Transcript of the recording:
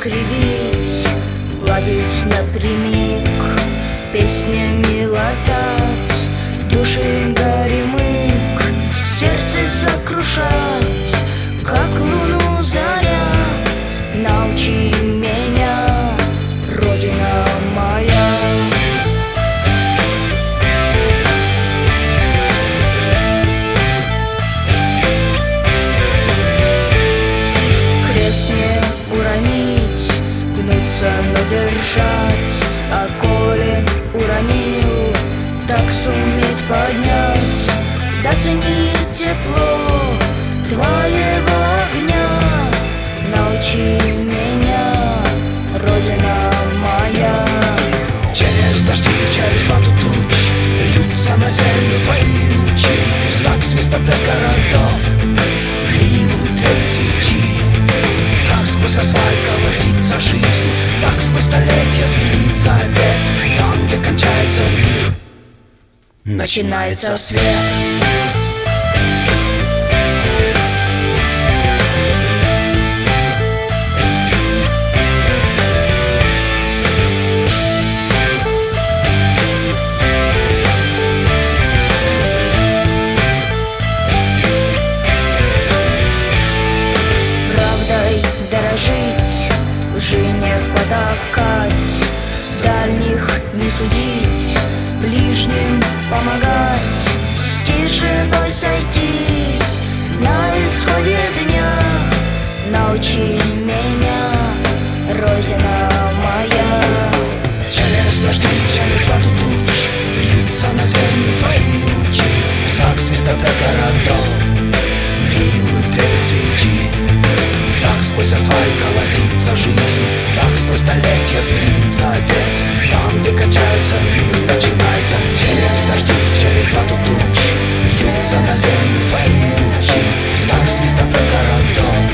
кривить, ладить напрямик, песнями латать, души горемык, сердце сокрушать, как луну заря. Научи меня, Родина моя. Крест не уронить, гнуться, но держать, а коли уронил, так суметь поднять, да ценить тепло твоего огня. Научи меня, Родина моя. Через дожди, через воду туч льются на землю твои лучи, так свистоплеск городов милует трепет свечи. Как сквозь асфальт колосится жизнь, так сквозь столетия звенит завет. Там, где кончается мир, начинается свет. Дорожить, лжи не потакать, дальних не судить, ближним помогать, с тишиной сойтись на исходе дня. Научи меня, Родина моя. Через дожди, через воду туч льются на землю твои лучи, так свистоплеск городов милует трепет свечи. Так сквозь асфальт колосится жизнь, так сквозь столетия звенит завет. Там, где кончается мир, начинается. Через дожди, через воду туч льются на землю твои лучи, так свистоплеск городов